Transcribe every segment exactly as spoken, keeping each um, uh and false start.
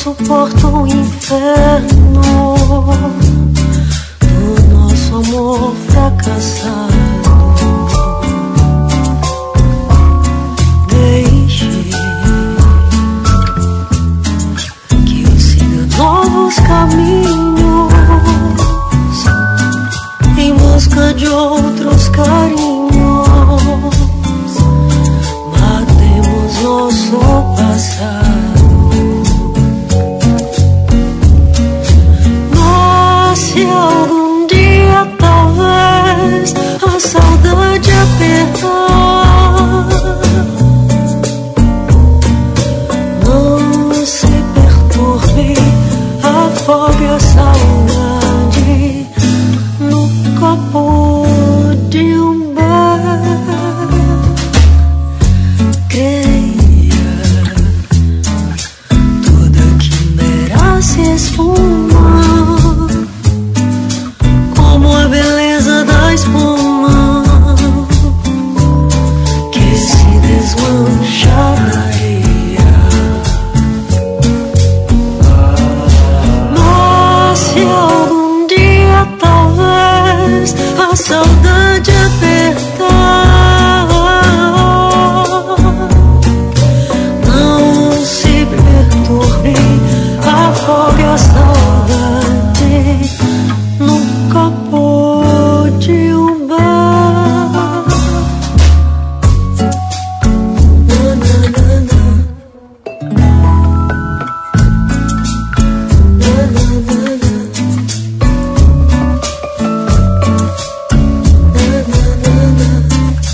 suporto o inferno do nosso amor fracassado. Deixe que eu siga novos caminhos em busca de outros carinhos. Matemos nosso passado. Se algum dia talvez a saudade apertar, não se perturbe, afogue a saudade no copo de um bar. Creia, toda quimera se esfuma como a beleza da espuma que se desmancha na areia. Mas se algum dia talvez a saudade apertar, não se perturbe, afogue a saudade no copo de um bar. Na, na, na, na. Na, na, na, na. Na, na, na, na.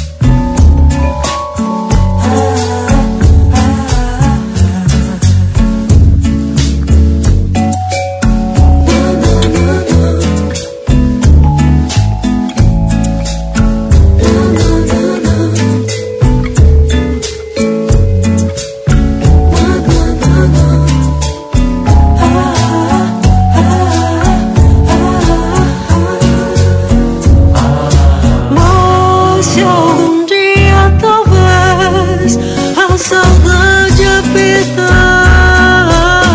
Mas se algum dia talvez a saudade apertar,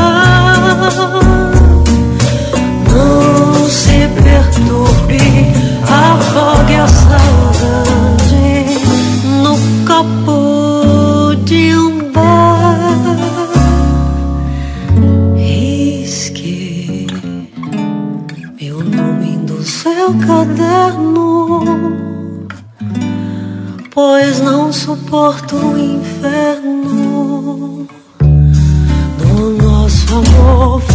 não se perturbe, afogue a saudade no copo de um bar. Risque meu nome do seu caderno, pois não suporto o inferno do nosso amor